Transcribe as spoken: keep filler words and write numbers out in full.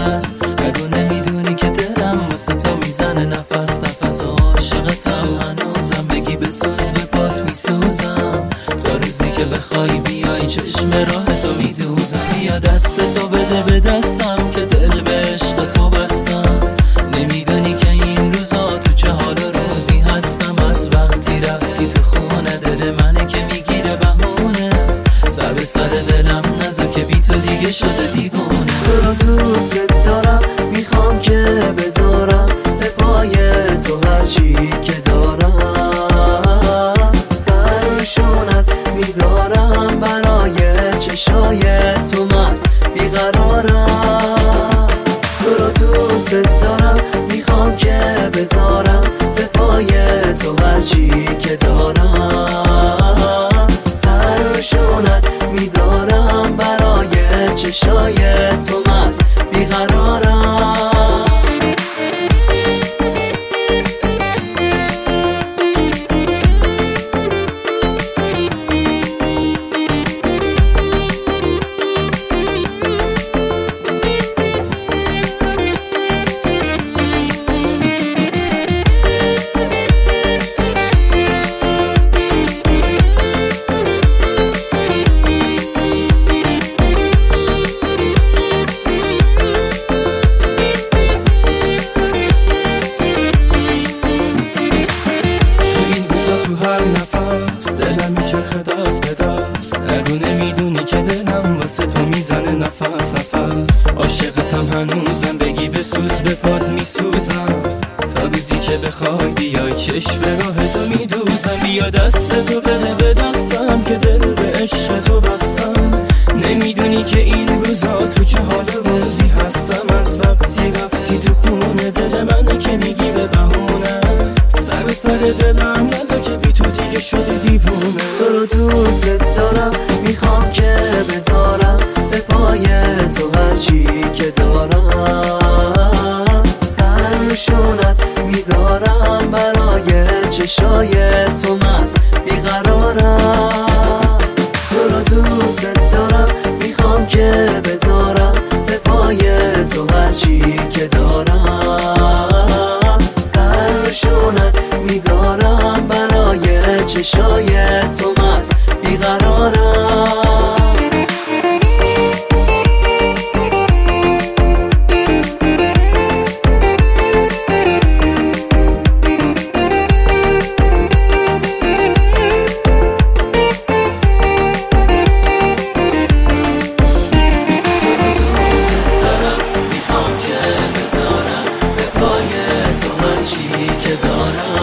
نفس. اگه نمیدونی که دلم واسه تو میزنه نفس نفس. عاشقتم هنوزم، بگی بسوز به پات میسوزم. تا روزی که بخوای بیای چشم راه تو میدوزم. بیا دست تو بده به دستم که دل به عشق تو بستم. نمیدونی که این روزا تو چه حال روزی هستم. از وقتی رفتی تو خونه دل منه که میگیره بهونه. سر به سر دلم نذار که بی تو دیگه شده دیوونه. تو رو دوست دارم، میخوام که بذارم به پای تو هرچی که دارم. سر روشونت میذارم برای چشای تو من بیقرارم. تو رو دوست دارم، میخوام که بذارم به پای تو هرچی که دارم. سر روشونت میذارم برای چشای تو من بیقرارم. دلم میچرخه دست به دست. اگه نمیدونی که دلم واسه تو میزنه نفس نفس. عاشقتم هنوزم، بگی بسوز به پات میسوزم. تا روزی که بخوای بیای چشم راه تو میدوزم. بیا دست تو بده به دستم که دل به عشق تو بستم. نمیدونی که این روزا تو چه حال روزی هستم. از وقتی رفتی تو خونه دل منه که میگیره بهونه. سر به سر دلم نذار که بی تو دیگه شده دیوونه. تو رو دوست دارم، میخوام که بذارم به پای تو هرچی که دارم. سر روشونت میذارم برای چشای تو من بیقرارم. تو رو دوست دارم، میخوام که بذارم به پای تو هرچی که دارم. سر روشونت میذارم برای چشای تو من بیقرارم. که دارم